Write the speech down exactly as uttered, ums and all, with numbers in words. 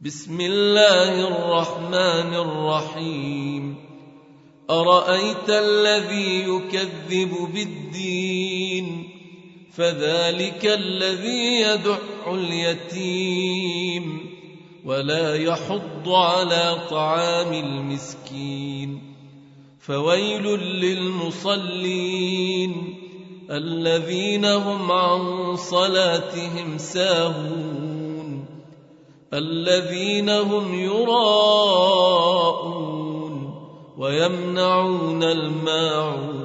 بسم الله الرحمن الرحيم. أرأيت الذي يكذب بالدين فذلك الذي يدع اليتيم ولا يحض على طعام المسكين فويل للمصلين الذين هم عن صلاتهم ساهون الذين هم يراءون ويمنعون الماعون